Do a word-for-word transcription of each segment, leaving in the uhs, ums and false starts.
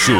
Guincho.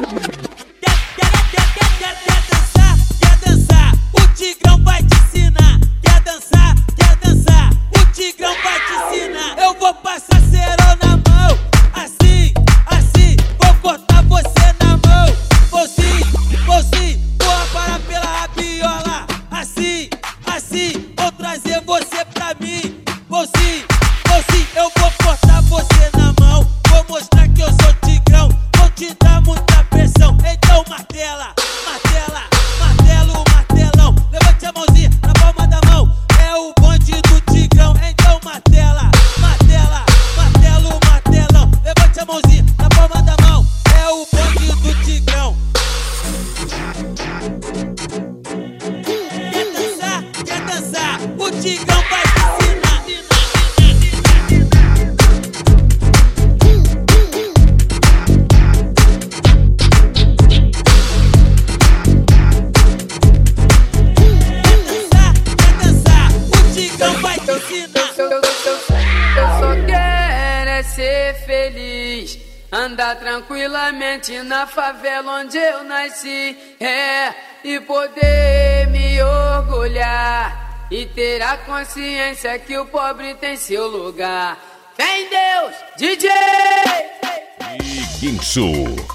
Andar tranquilamente na favela onde eu nasci, é, e poder me orgulhar e ter a consciência que o pobre tem seu lugar. Fé em Deus, D J! E Guincho.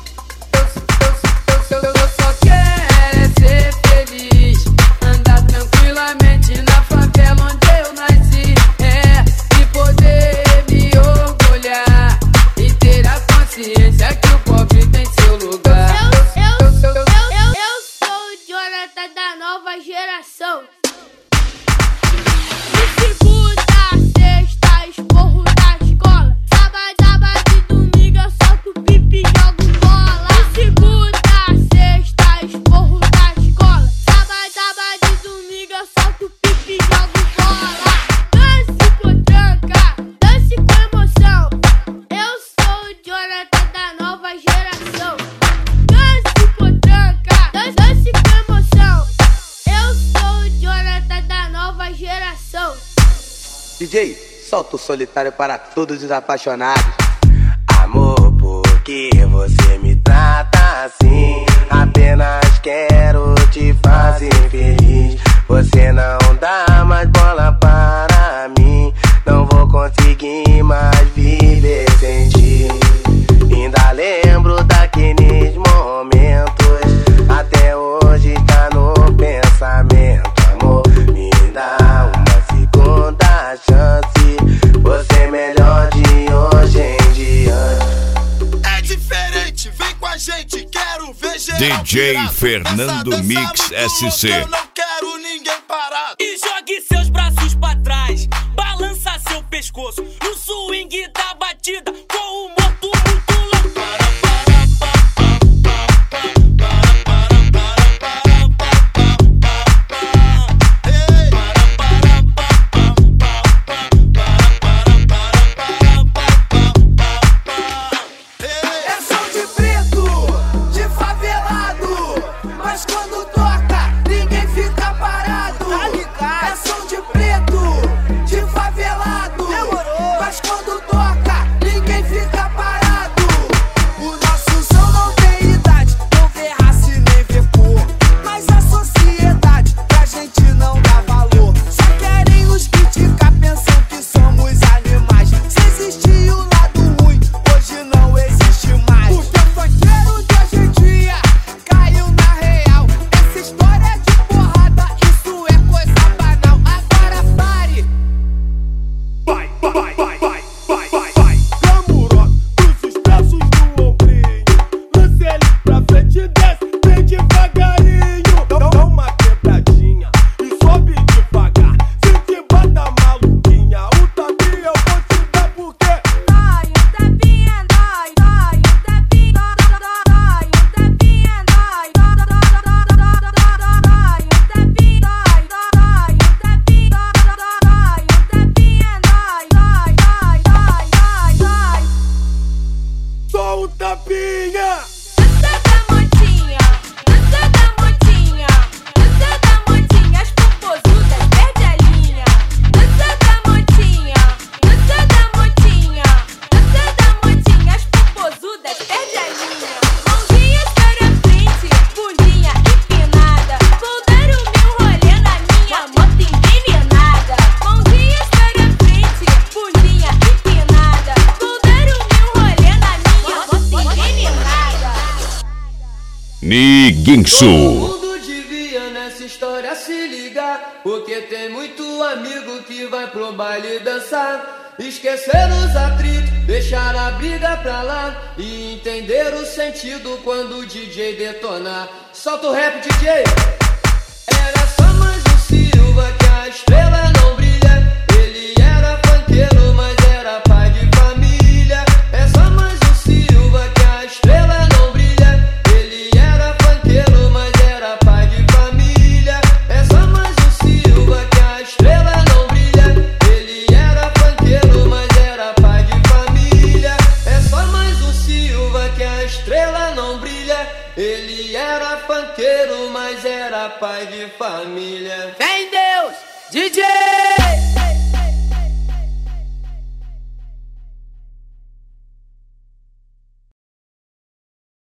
Eu só quero é ser feliz, andar tranquilamente na favela onde eu nasci, é, e poder me orgulhar e ter a consciência que o pobre tem seu lugar. Eu, eu, eu, eu, eu, eu sou o Jonathan da nova geração. De segunda a sexta, esporro da escola. Sábado, sábado e domingo eu solto pipi e jogo bola. De segunda a sexta, esporro da escola. Sábado, sábado e domingo eu solto pipi e jogo bola. Dance com tranca, dance com emoção. Eu sou o Jonathan da nova geração. Dance com tranca, dance, dance com emoção. Eu sou o Jonathan da nova geração. D J, solta o solitário para todos os apaixonados. Amor, por que você me trata assim? Apenas quero te fazer feliz. Você não dá mais bola para mim. Não vou conseguir mais viver sem ti. Ainda lembro daqueles momentos, até hoje tá no pensamento. Amor, me dá uma segunda chance. Você é melhor de hoje em diante. É diferente, vem com a gente, quero ver geral D J virado. Fernando Essa Mix dança muito S C. louca, eu não quero ninguém parado. E jogue seus braços pra trás, balança seu pescoço no swing da batida, com o moto muito louco. É som de preto, de favelado, mas quando toca, ninguém fica parado. É som de preto, de favelado, Guincho. Todo mundo devia nessa história se ligar, porque tem muito amigo que vai pro baile dançar. Esquecer os atritos, deixar a briga pra lá e entender o sentido quando o D J detonar. Solta o rap, D J. Era só mais um Silva que a estrela não brilha. Ele era funkeiro, mas era pai de família. É só mais um Silva que a estrela não brilha. Ele era funkeiro, mas era pai de família. É só mais um Silva que a estrela não brilha. Ele era funkeiro, mas era pai de família. É só mais um Silva que a estrela não brilha. Ele era funkeiro, mas era pai de família. Vem Deus, D J!